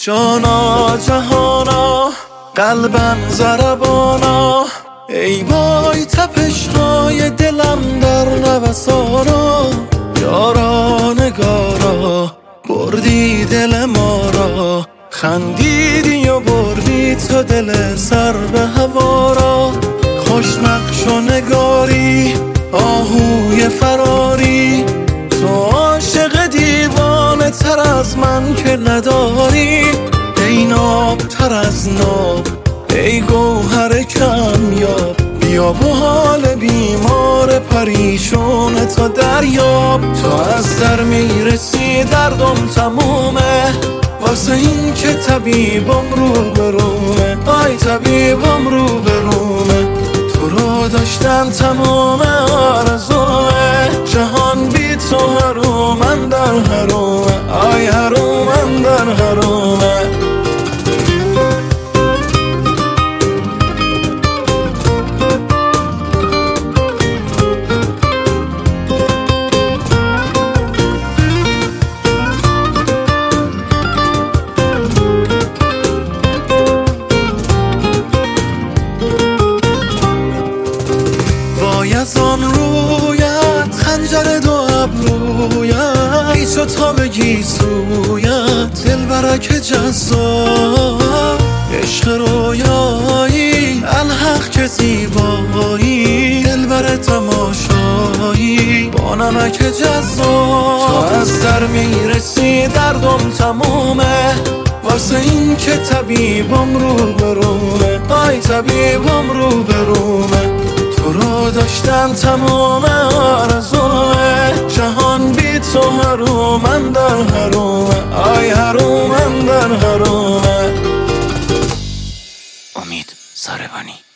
جانا جهانا قلبم ضربانا، ای وای تپش های دلم در نوسانا. یارا نگارا بردی دل ما را، خندیدی و بردی تو دل سر به هوا را. خوش نقش و نگاری آهوی فراری، تو عاشق دیوانه تر از من که نداری. ای ناب تر از ناب، ای گوهر کمیاب، بیا و حال بیمار پریشون تو دریاب. تو از در میرسی دردم تمومه، واسه این که طبیبم رو برومه. آی طبیبم رو برومه، تو رو داشتن تمام آرزومه. جهان بی تو هرومن در هرومه، آی هرومن در هرومه. از آن رویت خنجر دو ابرویت، ای چو تا بگی سویت دل برک جذاب. عشق رویایی الحق که زیبایی، دل بر تماشایی با نمک جذاب. تو از در میرسی دردم تمومه، واسه این که طبیبم رو برومه. آی طبیبم رو برومه، تو رو داشتن تمام آرزومه. جهان بی تو هرومن در هرومه، آی هرومن در هرومه. امید ساربانی.